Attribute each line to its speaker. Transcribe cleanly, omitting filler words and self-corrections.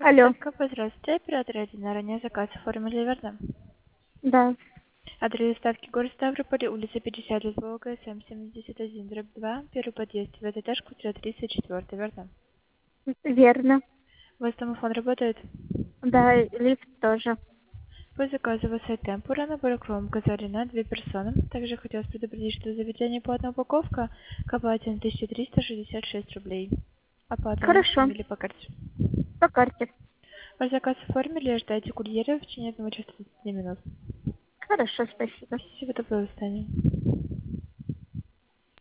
Speaker 1: Алло,
Speaker 2: Добрый, здравствуйте, оператор 1. Ранее заказ оформили, верно?
Speaker 1: да,
Speaker 2: Адрес доставки город Ставрополь, улица 50, Литвова, ГСМ 71, дробь 2, первый подъезд, в этаж, квартира 34, верно?
Speaker 1: верно.
Speaker 2: У вас домофон работает?
Speaker 1: Да, и лифт тоже.
Speaker 2: По заказу вас темпура, набор кром указали на 2 персоны. Также хотелось предупредить, что за заведение платная упаковка к оплате на 1366 рублей. Оплата наличными
Speaker 1: Хорошо,
Speaker 2: или по карте?
Speaker 1: по карте.
Speaker 2: Ваш заказ оформили, ожидайте курьера в течение 1 часа 30 минут.
Speaker 1: Хорошо, спасибо.
Speaker 2: Всего доброго, до свидания.